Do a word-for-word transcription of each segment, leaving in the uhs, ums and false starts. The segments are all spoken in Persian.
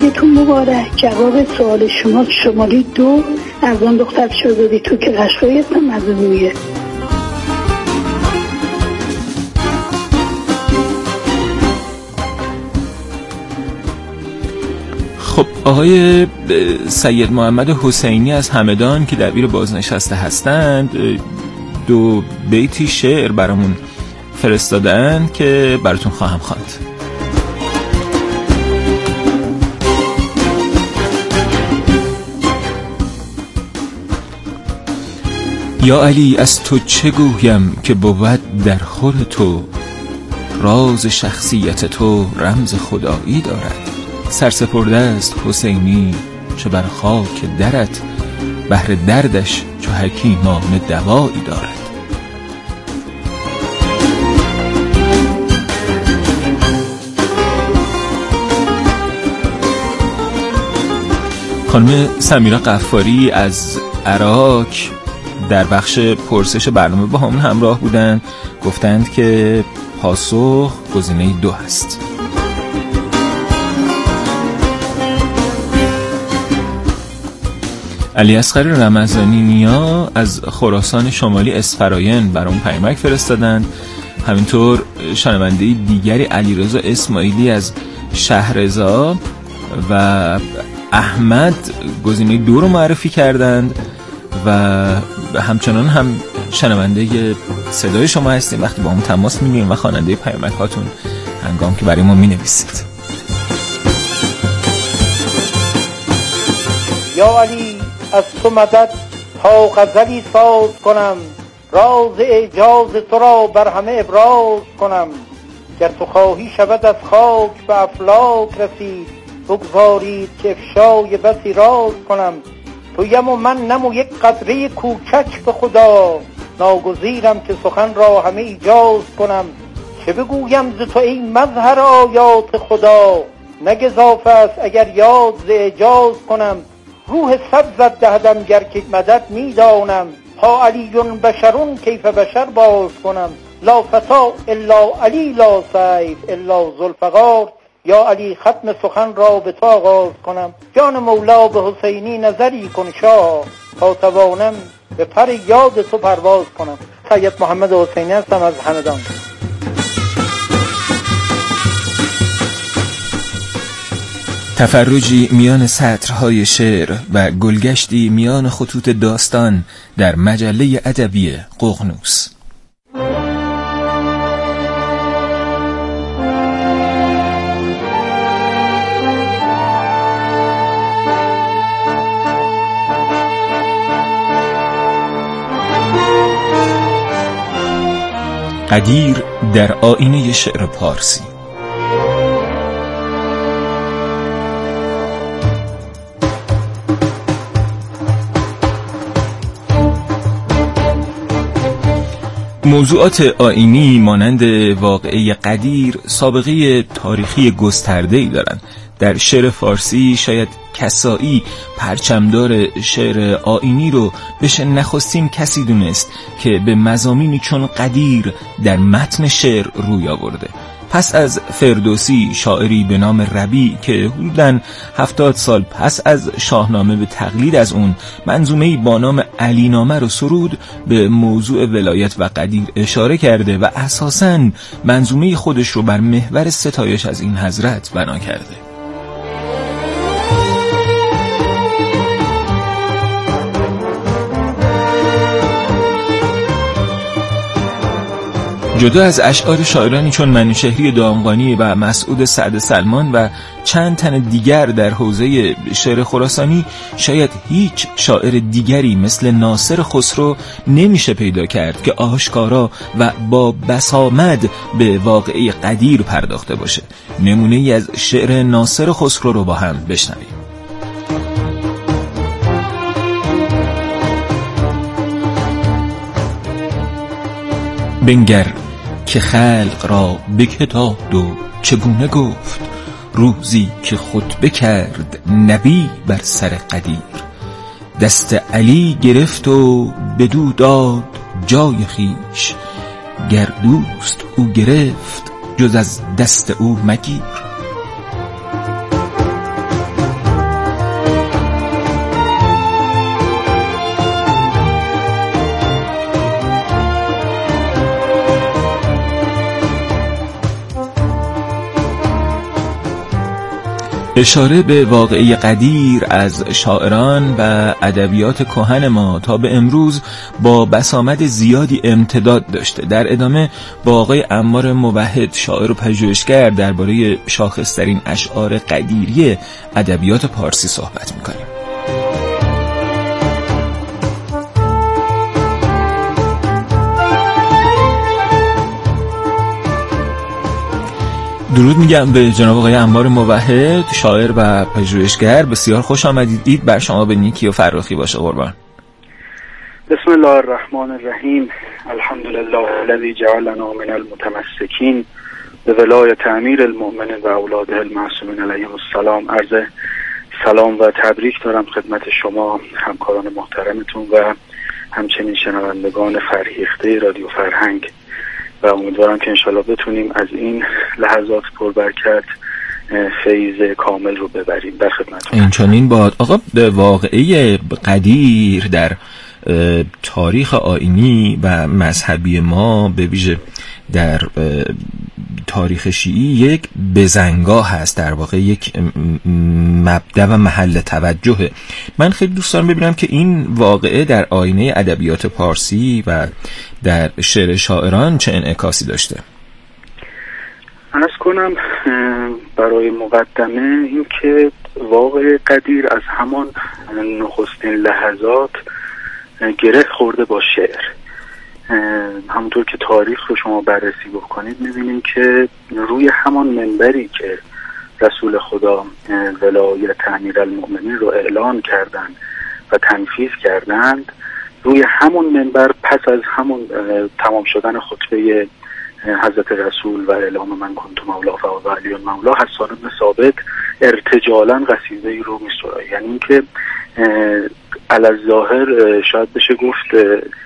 عیدتون مبارک. جواب سوال شما شماره دو از آن دختر شهزادی تو که قشقایی هستم از رویه. خب آقای سید محمد حسینی از همدان که دبیر بازنشسته هستند دو بیتی شعر برامون فرستادن که براتون خواهم خواند. یا علی از تو چه گویم که بود در خور تو، راز شخصیت تو رمز خدایی دارد. سرسپرده است حسینی چه بر خاک درت، بهر دردش چو حکیمان دوایی دارد. خانم سمیرا قفاری از عراق در بخش پرسش برنامه با همون همراه بودن، گفتند که پاسخ گزینه دو هست. علی اصغر رمضانی نیا از خراسان شمالی اسفراین برام پیامک فرستادند. همینطور شنونده دیگری علیرضا اسماعیلی از شهرزا و احمد گزینه دو رو معرفی کردند و همچنان هم شنونده صدای شما هستیم وقتی با همون تماس میگیریم و خواننده پیامک هاتون هنگام که برای ما می نویسید. یا علی از تو مدد تا غزلی ساز کنم، راز اعجاز تو را بر همه ابراز کنم. گر تو خواهی شود از خاک به افلاک رسید، بگذارید که افشای بسی راز کنم. تویم و من نم و یک قطره کوچک به خدا، ناگزیرم که سخن را همه ایجاز کنم. چه بگویم ز تو ای مظهر آیات خدا، نگذافه است اگر یاد ز اعجاز کنم. روح سبزت دهدم گر که مدد میدانم، ها علیون بشرون کیف بشر باز کنم. لا فتا الا علی لا سیف الا ذوالفقار، یا علی ختم سخن را به تو آغاز کنم. جان مولا به حسینی نظری کن شاه، تا توانم به پر یاد تو پرواز کنم. سید محمد حسینی هستم از همدان. تفرجی میان سطرهای شعر و گلگشتی میان خطوط داستان در مجله ادبی ققنوس. قدیر در آینه شعر پارسی. موضوعات آیینی مانند واقعه قدیر سابقه تاریخی گسترده‌ای دارند. در شعر فارسی شاید کسایی پرچمدار شعر آیینی رو بشه نخستین کسی دونست که به مضامینی چون قدیر در متن شعر روی آورده. پس از فردوسی شاعری به نام ربیع که حدوداً هفتاد سال پس از شاهنامه به تقلید از اون منظومه‌ای با نام علی نامه رو سرود، به موضوع ولایت و قدیر اشاره کرده و اساساً منظومه خودش رو بر محور ستایش از این حضرت بنا کرده. جدا از اشعار شاعرانی چون منوچهری دامغانی و مسعود سعد سلمان و چند تن دیگر در حوزه شعر خراسانی، شاید هیچ شاعر دیگری مثل ناصر خسرو نمیشه پیدا کرد که آشکارا و با بسامد به واقعه قدیر پرداخته باشه. نمونه ای از شعر ناصر خسرو رو با هم بشنویم. بنگر که خلق را بکتاد و چگونه گفت، روزی که خطبه کرد نبی بر سر قدیر. دست علی گرفت و بدو داد جای خیش، گر دوست او گرفت جز از دست او مگیر. اشاره به واقعه قدیر از شاعران و ادبیات کهن ما تا به امروز با بسامد زیادی امتداد داشته. در ادامه با آقای عمار موحد، شاعر و پژوهشگر، درباره شاخصترین اشعار قدیری ادبیات پارسی صحبت می‌کنیم. درود میگم به جناب آقای عمار موحد، شاعر و پژوهشگر. بسیار خوش آمدید. بر شما به نیکی و فراخی باشه قربان. بسم الله الرحمن الرحیم. الحمد لله الذی جعلنا من المتمسکین به ولایت امیر المؤمنین و اولاده المعصومین علیهم السلام. عرض سلام و تبریک دارم خدمت شما، همکاران محترمتون و همچنین شنوندگان فرهیخته رادیو فرهنگ، و امیدوارم که انشالله بتونیم از این لحظات پربرکت فیض کامل رو ببریم. در خدمتتون. این چنین باد. آقا، واقعه قدیر در تاریخ آیینی و مذهبی ما، به ویژه در تاریخ شیعی، یک بزنگاه هست، در واقع یک مبدأ و محل توجهه. من خیلی دوست دارم ببینم که این واقعه در آینه ادبیات پارسی و در شعر شاعران چه انعکاسی داشته. عرض کنم برای مقدمه این که واقعه قدیر از همان نخستین لحظات گره خورده با شعر. همونطور که تاریخ رو شما بررسی بکنید می‌بینید که روی همان منبری که رسول خدا ولایت امیرالمؤمنین رو اعلان کردند و تنفیذ کردند، روی همون منبر پس از همون تمام شدن خطبه حضرت رسول و اعلام من کنت مولا فهو علی مولا، حسان بن ثابت ارتجالاً قصیده ای رو می‌سرایه. یعنی اینکه علی الظاهر شاید بشه گفت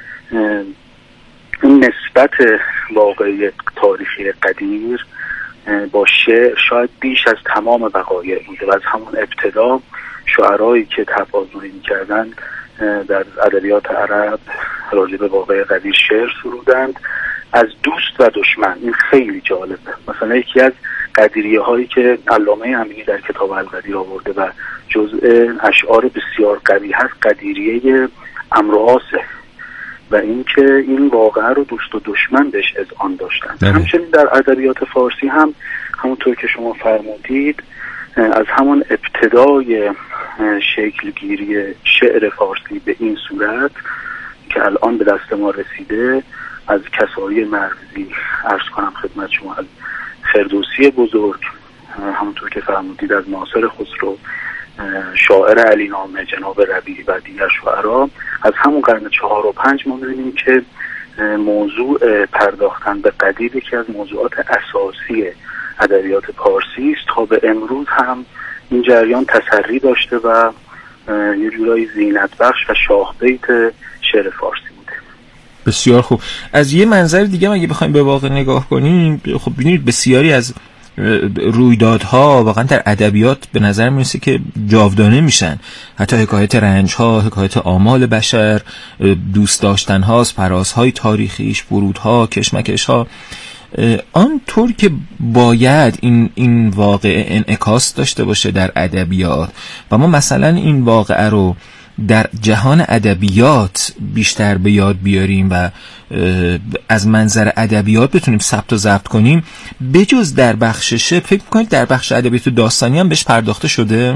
این نسبت واقعی تاریخی قدیر با شعر شاید بیش از تمام وقایع بوده و از همون ابتدا شعرایی که تفاضلی می‌کردن در ادبیات عرب راجع به واقعه قدیر شعر سرودند، از دوست و دشمن. این خیلی جالبه. مثلا یکی از قدیریه هایی که علامه امینی در کتاب القدیر آورده و جزء اشعار بسیار قوی هست، قدیریه عمرو عاصه، و اینکه این واقعه رو دوست و دشمن بهش اذعان داشتن. همچنین در ادبیات فارسی هم همونطور که شما فرمودید، از همون ابتدای شکلگیری شعر فارسی به این صورت که الان به دست ما رسیده، از کسایی مرزی عرض کنم خدمت شما، از فردوسی بزرگ، همونطور که فرمودید از ناصر خسرو، شاعر علی نامه، جناب ربیعی و دیگر شعرا، از همون قرن چهار و پنج ما می‌بینیم که موضوع پرداختن به قدیر یکی از موضوعات اساسی ادبیات پارسی است. تا به امروز هم این جریان تسری داشته و یه جورایی زینت بخش و شاه بیت شعر فارسی بوده. بسیار خوب. از یه منظر دیگه اگه بخوایم به واقع نگاه کنیم، خب ببینید بسیاری از رویدادها واقعا در ادبیات به نظر میرسه که جاودانه میشن. حتی حکایت رنجها، حکایت آمال بشر، دوست داشتنهاست، فرازهای تاریخیش، فرودها، کشمکشها، آنطور که باید این این واقعه انعکاس داشته باشه در ادبیات و ما مثلا این واقعه رو در جهان ادبیات بیشتر به یاد بیاریم و از منظر ادبیات بتونیم ثبت و ضبط کنیم. بجز در بخش شعر، فکر می‌کنید در بخش ادبیات داستانی هم بهش پرداخته شده؟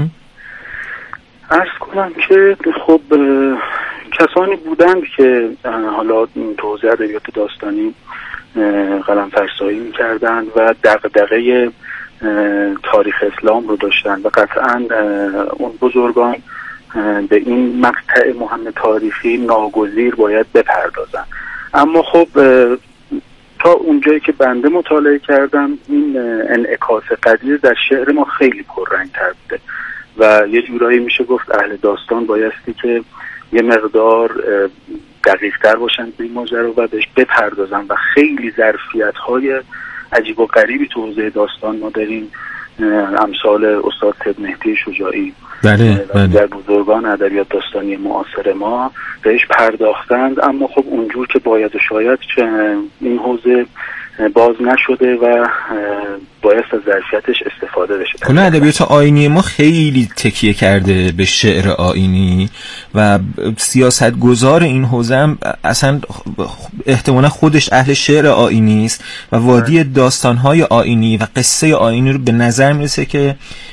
عرض کنم که خب کسانی بودند که حالا تو حوزه ادبیات داستانی قلم فرسایی می‌کردند و دغدغه تاریخ اسلام رو داشتند و قطعاً اون بزرگان به این مقطع مهم تاریخی ناگزیر باید بپردازن. اما خب تا اونجایی که بنده مطالعه کردم، این انعکاس قدیر در شعر ما خیلی پررنگ‌تر بوده و یه جورایی میشه گفت اهل داستان بایستی که یه مقدار دقیق‌تر باشن به این ماجرا و بهش بپردازن و خیلی ظرفیت‌های عجیب و غریبی تو حوزه داستان ما داریم، امثال استاد سید مهدی شجاعی بله، بله. در بزرگان ادبیات داستانی معاصر ما بهش پرداختند. اما خب اونجور که باید و شاید این حوزه باز نشده و باید از ظرفیتش استفاده بشه. کلا ادبیات آیینی ما خیلی تکیه کرده به شعر آیینی و سیاستگزار این حوزه هم اصلا احتمالا خودش اهل شعر آیینی است و وادی داستان‌های آیینی و قصه آیینی رو به نظر میرسه که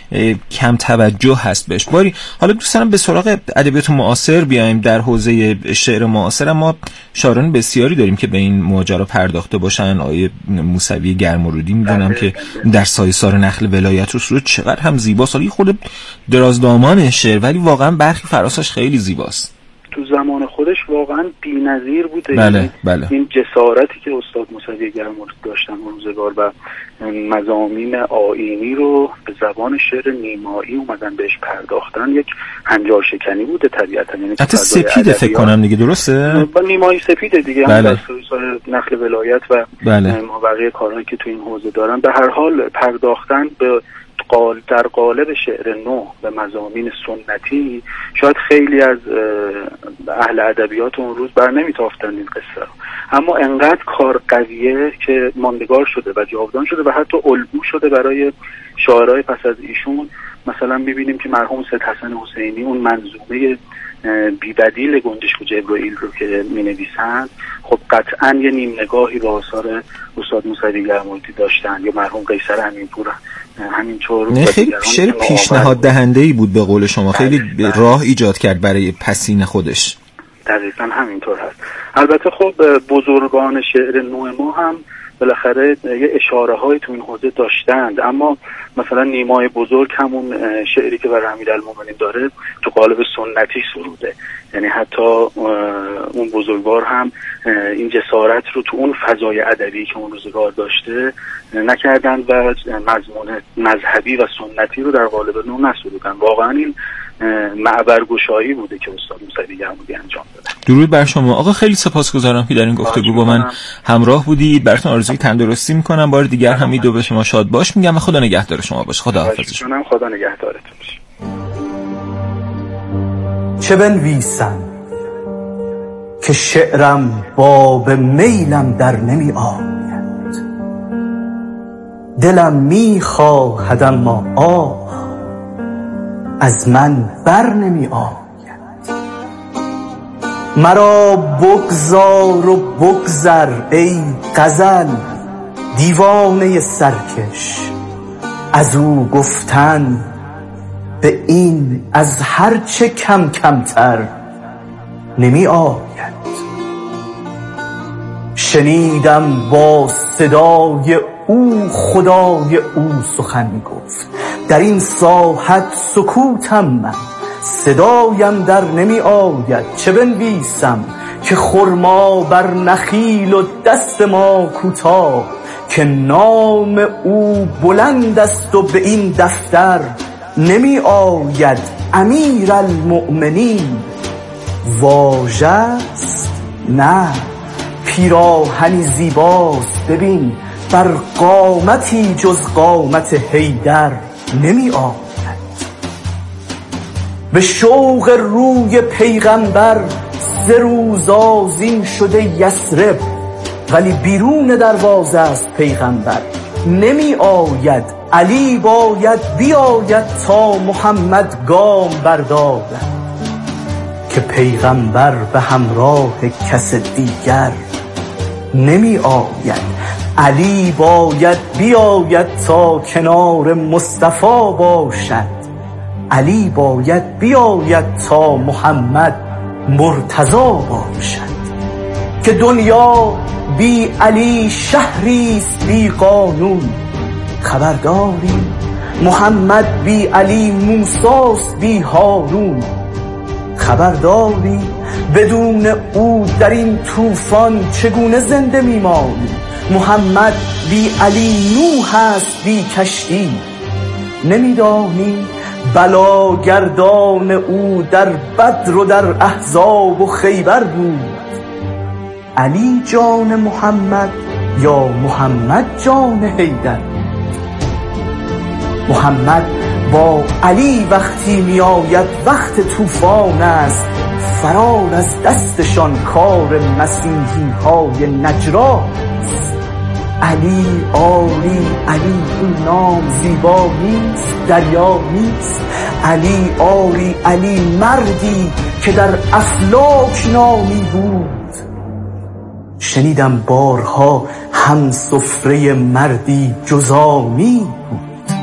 کم توجه هست بهش. باری حالا دوست دارم به سراغ ادبیات معاصر بیایم. در حوزه شعر معاصر ما شاعران بسیاری داریم که به این ماجرا پرداخته باشن. آیه موسوی گرم‌آلودی میدونم که در سایسار نخل ولایت رو سرود چقدر هم زیباست. حالا خود درازدامان شعر ولی واقعا برخی فراساش خیلی زیباست. تو زمان خودش واقعا بی‌نظیر بوده. بله، بله. این جسارتی که استاد موسوی گرم‌آلود داشتن روزگار و مضامین آیینی رو به زبان شعر نیمایی اومدن بهش پرداختن، یک هنجار شکنی بوده طبیعتا. یعنی حتی سپیده فکر کنم دیگه، درسته؟ با نیمایی سپیده دیگه. بله. هم در نخل ولایت و بله. بقیه کارهایی که تو این حوزه دارن به هر حال پرداختن به قال در قالب شعر نو به مضامین سنتی. شاید خیلی از اهل ادبیات اون روز بر نمیتافتن این قصه رو، اما انقدر کار قویه که ماندگار شده و جاودان شده و حتی الگو شده برای شاعرای پس از ایشون. مثلا میبینیم که مرحوم سید حسن حسینی اون منظومه بی‌بدیل گنجشک و جبرائیل رو که مینویسند، خب قطعا یه نیم نگاهی به آثار استاد موسوی گرم‌آلودی داشتن، یا مرحوم قیصر امینپور همینطور. نه خیلی شعر پیشنهاد دهنده‌ای بود به قول شما، خیلی راه ایجاد کرد برای پسین خودش. دقیقاً همینطور هست. البته خب بزرگان شعر نو ما هم بالاخره یه اشاره های تو این حوزه داشتند، اما مثلا نیمای بزرگ همون شعری که برای امیرالمومنین داره تو قالب سنتی سروده. یعنی حتی اون بزرگوار هم این جسارت رو تو اون فضای ادبی که اون روزگار داشته نکردن و مضمون مذهبی و سنتی رو در قالب نو نسرودن. واقعا این معبرگشایی بوده که استاد موسوی گرم‌آلودی انجام دادن. درود بر شما آقا، خیلی سپاسگزارم که در این گفتگو با من همراه بودید. براتون آرزوی تندرستی میکنم. بار دیگر هم این دو به شما شاد باش میگم و خدا نگهدار شما باشه. خدا حافظ شما. خدا نگهدارتون باشه. چه بنویسم که شعرم باب میلم در نمی آید، دلم می خواهد اما آه از من بر نمی آید. مرا بگذار و بگذر ای غزل دیوانه سرکش، از او گفتن به این از هر چه کم کمتر نمی آید. شنیدم با صدای او خدای او سخن می گفت، در این ساحت سکوتم من صدایم در نمی آید. چه بنویسم که خرما بر نخیل و دست ما کوتاه، که نام او بلند است و به این دفتر نمی آید. امیر المؤمنین واژه است نه پیراهنی زیباست، ببین بر قامتی جز قامت حیدر نمی آید. به شوق روی پیغمبر سه روز آذین شده یثرب، ولی بیرون دروازه است پیغمبر نمی آید. علی باید بیاید تا محمد گام بردارد، که پیغمبر به همراه کس دیگر نمی آید. علی باید بیاید تا کنار مصطفی باشد، علی باید بیاید تا محمد مرتضی باشد. که دنیا بی علی شهریست بی قانون، خبرداری محمد بی علی موسیٰ بی هارون. خبرداری بدون او در این طوفان چگونه زنده میمانی. محمد بی علی نوح است بی کشتی، نمیدانی بلاگردان او در بدر و در احزاب و خیبر بود. علی جان محمد یا محمد جان حیدر؟ محمد با علی وقتی می آید وقت طوفان است، فرار از دستشان کار مسیحی های نجران است. علی آری علی این نام زیبا نیست، دریا نیست. علی آری علی مردی که در افلاک نامی بود. شنیدم بارها هم سفره مردی جزامی بود.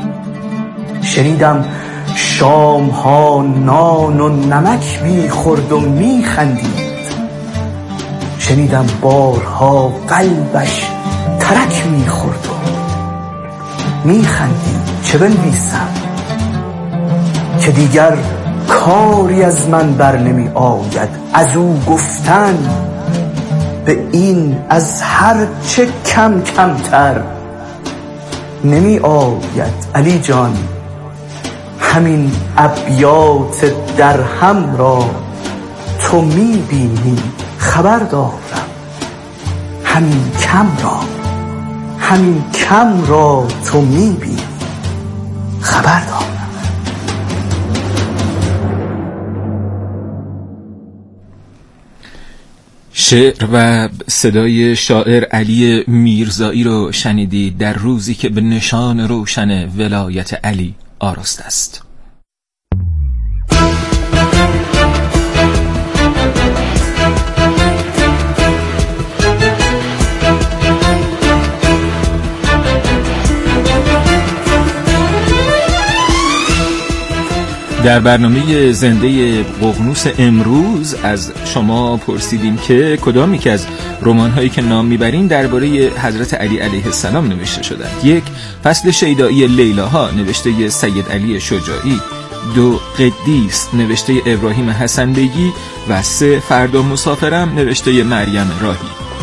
شنیدم شامها نان و نمک می خورد و می خندید. شنیدم بارها قلبش ترک می خورد و می خندید. چه بنویسم که دیگر کاری از من بر نمی آید، از او گفتن به این از هر چه کم کمتر نمی آید. علی جان همین ابیات در هم را تو می بینی، خبر دارم همین کم را همین کم را تو می بینی، خبر دارم. شعر و صدای شاعر علی میرزایی رو شنیدید در روزی که به نشان روشن ولایت علی آراسته است. در برنامه زنده ققنوس امروز از شما پرسیدیم که کدام یک از رمان‌هایی که نام میبریم درباره حضرت علی علیه السلام نوشته شدند. یک، فصل شیدایی لیلاها نوشته سید علی شجاعی. دو، قدیس نوشته ابراهیم حسن بیگی. و سه، فردا مسافرم نوشته مریم راهی.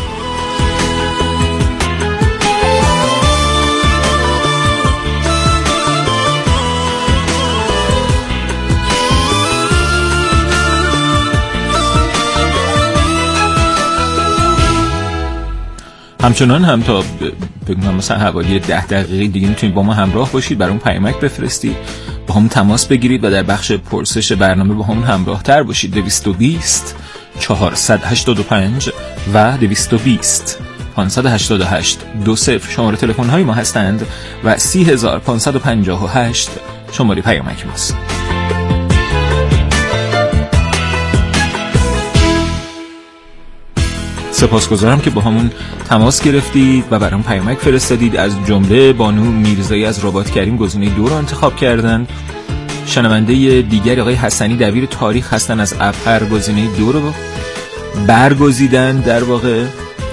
همچنان هم تا بگم مثلا حوالی ده دقیقه دیگه میتونید با ما همراه باشید، برام پیامک بفرستید، با هم تماس بگیرید و در بخش پرسش برنامه با هم همراه تر باشید. دویست و بیست چهارصد و هشتاد و پنج و دویست و بیست پانصد و هشتاد و هشت دو صفر شماره تلفن های ما هستند و سی هزار پانصد و پنجاه و هشت شماره پیامک ماست. سپاسگزارم که با همون تماس گرفتید و برام پیامک فرستادید. از جمله بانو میرزایی از رباط کریم گزینه دو رو انتخاب کردن. شنونده دیگر آقای حسنی دبیر تاریخ هستن از ابهر گزینه دو رو برگزیدن. در واقع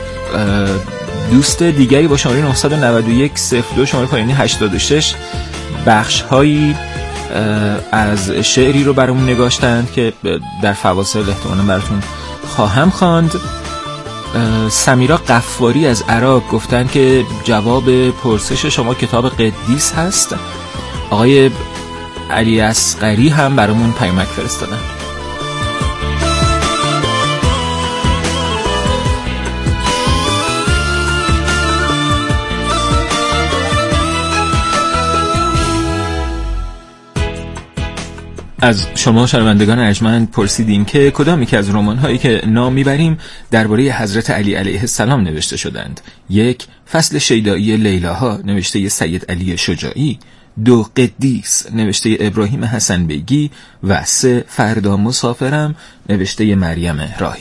دوست دیگری با شماره نه نه یک صفر دو شماره پایانی هشتاد و شش بخش هایی از شعری رو برامون نگاشتن که در فواصل احتمالاً براتون خواهم خواند. سمیرا قفاری از عراق گفتن که جواب پرسش شما کتاب قدیس هست. آقای علی اصغری هم برامون پیامک فرستادن. از شما شنوندگان ارجمند پرسیدیم که کدام یک از رمان‌هایی که نام میبریم درباره حضرت علی علیه السلام نوشته شدند. یک، فصل شیدایی لیلاها نوشته سید علی شجاعی. دو، قدیس نوشته ابراهیم حسن بیگی. و سه، فردا مسافرم نوشته مریم راهی.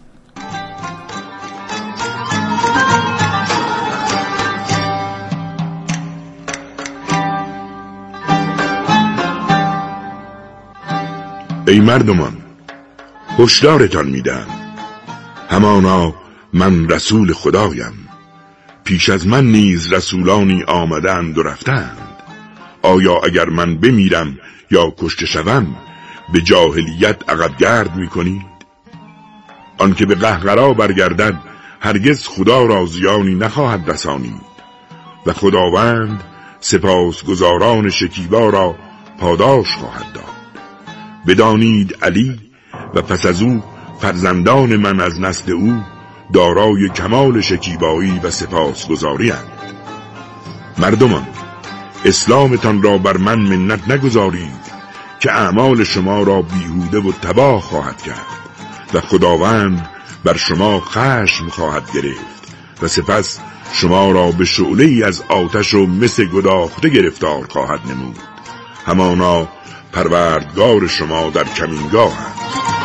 ای مردمان، هشدارتان میدم، همانا من رسول خدایم، پیش از من نیز رسولانی آمدند و رفتند. آیا اگر من بمیرم یا کشته شوم به جاهلیت عقب گرد میکنید؟ آنکه به قهقرا برگردد هرگز خدا را زیانی نخواهد رسانید و خداوند سپاسگزاران شکیبا را پاداش خواهد داد. بدانید علی و پس از او فرزندان من از نسل او دارای کمال شکیبایی و سپاسگزاری اند. مردمان، اسلامتان را بر من منت نگذارید که اعمال شما را بیهوده و تباه خواهد کرد و خداوند بر شما خشم خواهد گرفت و سپس شما را به شعله‌ای از آتش و مس گداخته گرفتار خواهد نمود. همانا پروردگار شما در کمینگاه است.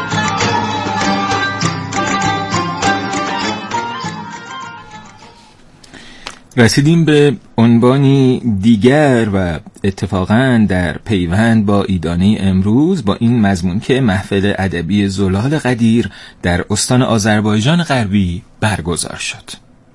رسیدیم به عنوانی دیگر و اتفاقاً در پیوند با ایدانه امروز با این مضمون که محفل ادبی زلال قدیر در استان آذربایجان غربی برگزار شد.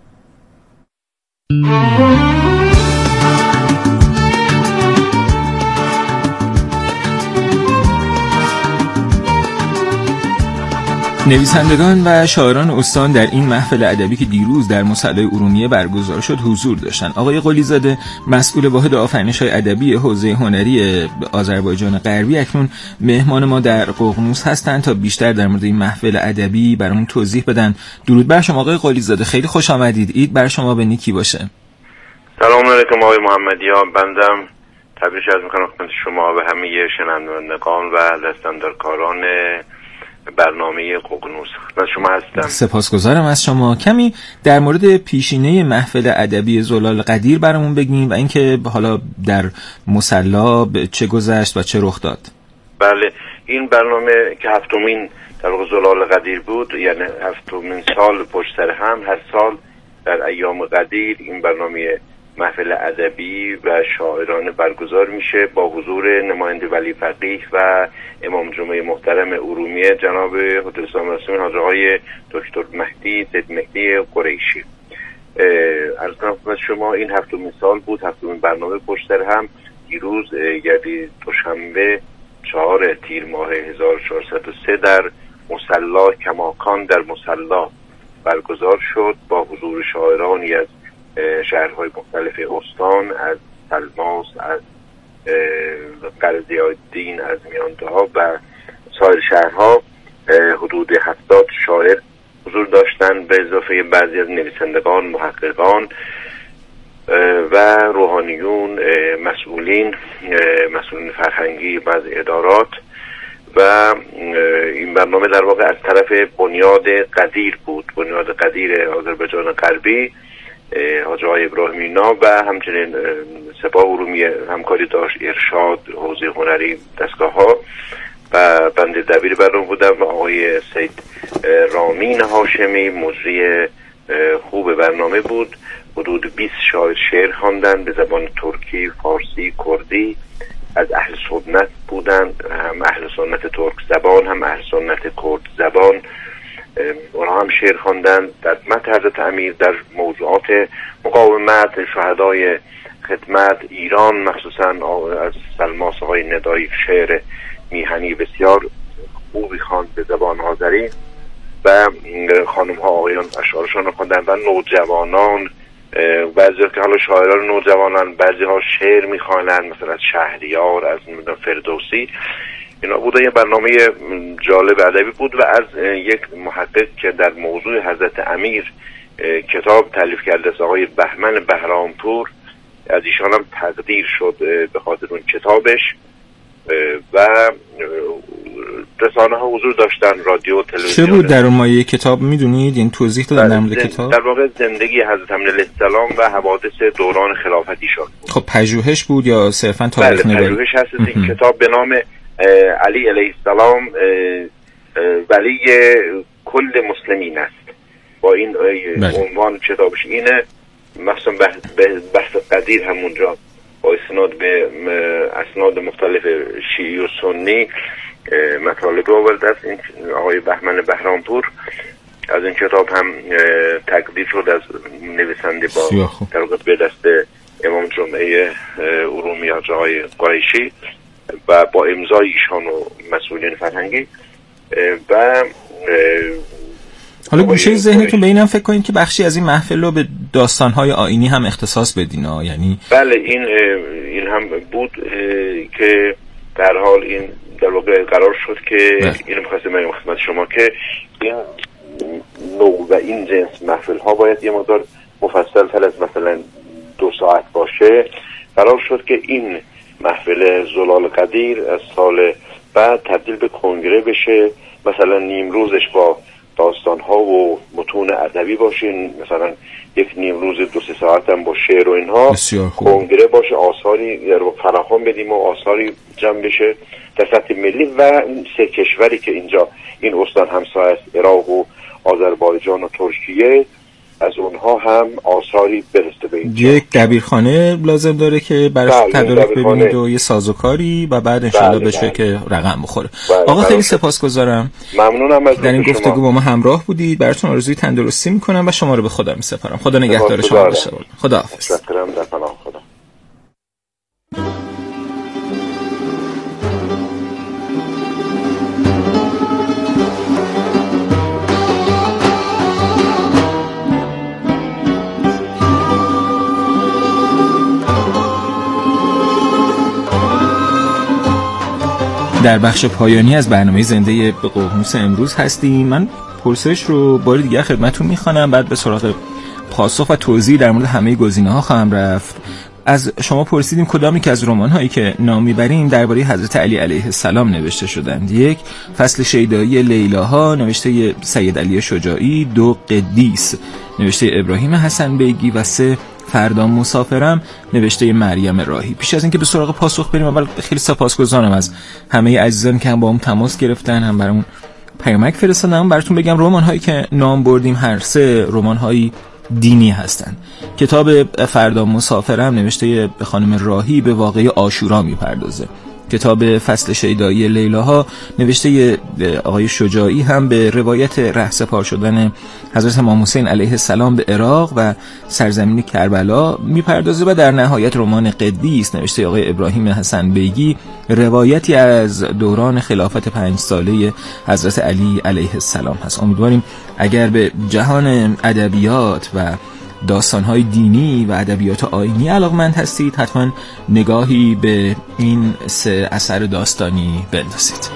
نویسندگان و شاعران استان در این محفل ادبی که دیروز در مصلی ارومیه برگزار شد حضور داشتند. آقای قلی‌زاده مسئول واحد آفرینش‌های ادبی حوزه هنری آذربایجان غربی اکنون مهمان ما در ققنوس هستند تا بیشتر در مورد این محفل ادبی برامون توضیح بدن. درود بر شما آقای قلی‌زاده، خیلی خوش آمدید. عید بر شما به نیکی باشه. سلام علیکم آقای محمدیان. بندم تبریک عرض می‌کنم خدمت شما و همه شنوندگان و دستاندرکاران برنامه ققنوس. خدمت شما هستم. سپاسگزارم از شما. کمی در مورد پیشینه محفل ادبی زلال قدیر برامون بگین و اینکه حالا در مصلی چه گذشت و چه رخ داد. بله، این برنامه که هفتمین در واقع زلال قدیر بود، یعنی هفتمین سال پشت سر هم، هر سال در ایام قدیر این برنامه محفل ادبی و شاعرانه برگزار میشه با حضور نماینده ولی فقیه و امام جمعه محترم ارومیه جناب حضرت سامرسومی حاجی آقای دکتر مهدی سید مهدی قریشی. عرض کنم خدمت شما این هفتمین سال بود، هفتمین برنامه پشت سر هم. دیروز یعنی دوشنبه چهار تیر ماه هزار و چهارصد و سه در مصلی کماکان در مصلی برگزار شد با حضور شاعرانی از شهرهای مختلف استان، از تلماس، از قرضی‌الدین، از میانده‌ها و سایر شهرها. حدود هفتاد شاعر حضور داشتند به اضافه بعضی از نویسندگان، محققان و روحانیون، مسئولین مسئولین فرهنگی بعض ادارات. و این برنامه در واقع از طرف بنیاد قدیر بود، بنیاد قدیر آذربایجان غربی، حاجی آقای ابراهیمینا و همچنین سپاه ارومیه همکاری داشت، ارشاد، حوزه هنری، دستگاه ها و بنده دبیر برنامه بودم و آقای سید رامین هاشمی مجری خوب برنامه بود. حدود بیست شاعر شعر خواندن به زبان ترکی، فارسی، کردی. از اهل سنت بودن، هم اهل سنت ترک زبان هم اهل سنت کرد زبان. اونها هم شعر خواندن در مدح حضرت امیر در موضوعات مقاومت، شهدای خدمت ایران، مخصوصا از سلماس های ندایی شعر میهنی بسیار خوبی خواند به زبان آذری و خانم ها آقایان اشعارشان خواندن و نوجوانان، بعضی که حالا شاعران نوجوانان، بعضی ها شعر میخوانند مثلا از شهریار، از فردوسی. اینا بوده. یه برنامه جالب ادبی بود و از یک محقق که در موضوع حضرت امیر کتاب تالیف کرده است، آقای بهمن بهرامپور، از ایشان هم تقدیر شد به خاطر اون کتابش و رسانه ها حضور داشتن، رادیو، تلویزیون. چه بود در اون مایه کتاب میدونید؟ این توضیح دادن در مورد کتاب؟ در واقع زندگی حضرت امیر علیه السلام و حوادث دوران خلافتیشان. خب پژوهش بود یا صرفاً تاریخ نگاری؟ بله، پژوهش هست. این کتاب به نام علی علیه السلام ولی کل مسلمین است. با این عنوان کتابش اینه. مثلا بحث قدیر همونجا با اسناد به اسناد مختلف شیعی و سنی مطالب آورده است. این آقای بهمن بهرامپور از این کتاب هم تقدیر شد از نویسنده با در واقع به دست امام جمعه ارومیه حاجی آقای قریشی و با امضای ایشان و مسئولین فرهنگی. و حالا گوشه ذهنتون به اینم فکر کنید که بخشی از این محفل رو به داستان‌های آیینی هم اختصاص بدین ها؟ یعنی بله، این این هم بود که در حال این در واقع قرار شد که اینو می‌خواستم بگم خدمت شما که این نوع و این جنس محفل ها باید یه مقدار مفصل تر از مثلا دو ساعت باشه. قرار شد که این محفل زلال قدیر از سال بعد تبدیل به کنگره بشه، مثلا نیم روزش با داستان‌ها و متون ادبی باشین، مثلا یک نیم روز دو سه ساعت هم با شعر و اینها کنگره باشه، آثاری رو فراخوان بدیم و آثاری جمع بشه در سطح ملی و این سه کشوری که اینجا این استان همسایه است، عراق و آذربایجان و ترکیه، از اونها هم آثاری برسته به اینجا. یک دبیرخانه لازم داره که براش تدارک ببینید و یه سازوکاری و بعد انشالله بله بشه بله. که رقم بخوره. بله آقا بله. خیلی سپاسگزارم، ممنونم از در این گفتگو با ما همراه بودید. براتون آرزوی تندرستی میکنم و شما رو به خدا میسپارم. خدا نگهدار شما باشه. خدا حافظ. متشکرم. در پناه خدا. در بخش پایانی از برنامه زنده ققنوس امروز هستیم. من پرسش رو بار دیگه خدمتتون میخوانم، بعد به سراغ پاسخ و توضیح در مورد همه گزینه‌ها خواهم رفت. از شما پرسیدیم کدامی که از رمان‌هایی که نام میبریم درباره حضرت علی علیه السلام نوشته شدند. یک، فصل شیدایی لیلاها نوشته سید علی شجاعی. دو، قدیس نوشته ابراهیم حسن بیگی. و سه، فردا مسافرم نوشته مریم راهی. پیش از اینکه به سراغ پاسخ بریم، اول خیلی سپاسگزارم از همه عزیزان که هم با هم تماس گرفتن، هم برامون پیامک فرستادن. براتون بگم رمان هایی که نام بردیم هر سه رمان هایی دینی هستند. کتاب فردا مسافرم نوشته خانم راهی به واقعه عاشورا میپردازه. کتاب فصل شیدایی لیلاها نوشته آقای شجاعی هم به روایت رهسپار شدن حضرت امام حسین علیه السلام به عراق و سرزمین کربلا میپردازه. و در نهایت رمان قدیس نوشته آقای ابراهیم حسن بیگی روایتی از دوران خلافت پنج ساله حضرت علی علیه السلام هست. امیدواریم اگر به جهان ادبیات و داستان‌های دینی و ادبیات آیینی علاقمند هستید، حتما نگاهی به این سه اثر داستانی بندازید.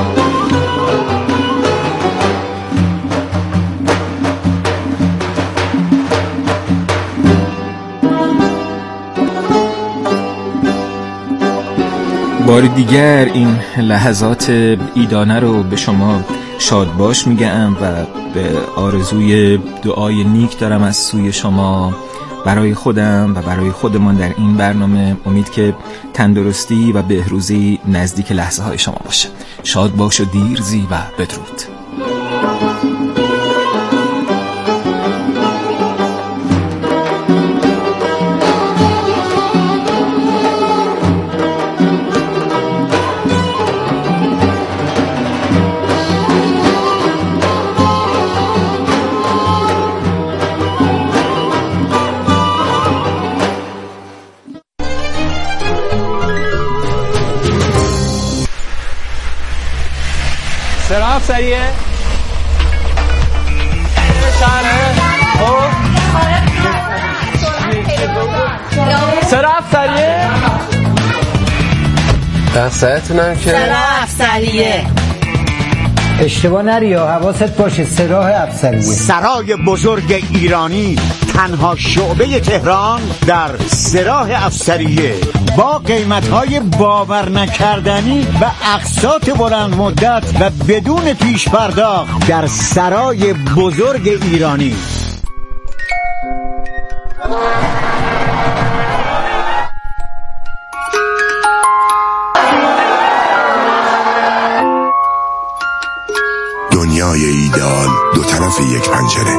بار دیگر این لحظات عیدانه رو به شما شادباش میگم و به آرزوی دعای نیک دارم از سوی شما برای خودم و برای خودمان در این برنامه. امید که تندرستی و بهروزی نزدیک لحظه های شما باشه. شاد باش و دیرزی و بدرود. سراب سریه چنه خب سراب سریه دستایتونم که سراه افسریه. اشتباه نری یا حواست باشه، سراه افسریه. سرای بزرگ ایرانی، تنها شعبه تهران در سراه افسریه، با قیمت‌های باور نکردنی و اقساط بلند مدت و بدون پیش پرداخت در سرای بزرگ ایرانی. دنیای ایدئال دو طرف یک پنجره.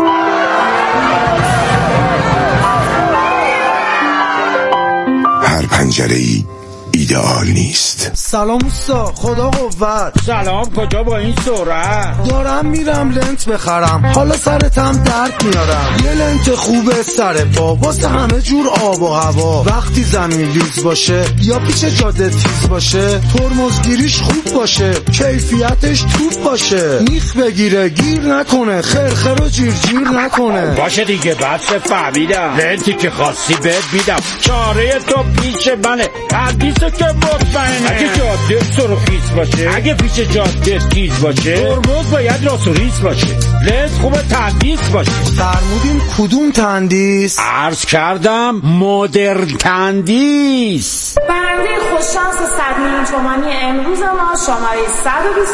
هر پنجره‌ای ایدئال نیست. سلام اوستا، خدا قوت. سلام، کجا با این سرعت؟ دارم میرم لنت بخرم، حالا سرتم درد میارم. یه لنت خوبه سر پا واسه همه جور آب و هوا. وقتی زمین لیز باشه یا پیش جاده تیز باشه، ترمزگیریش خوب باشه، کیفیتش توپ باشه، میخ بگیره گیر نکنه، خرخر و جیر جیر نکنه. باشه دیگه، بس فهمیدم. لنتی که خواستی بهت میدم، چاره تو پیش منه. حدیثو که مطمئنه، اگه جاده سرخیز باشه، اگه پیش جاده تیز باشه، ترمز باید راست و ریز باشه، لنز خوبه تندیس باشه. فرمودین کدوم تندیس؟ عرض کردم مدرن تندیس. برنده خوششانس صد میلیون تومانی امروز ما شماره صد و بیست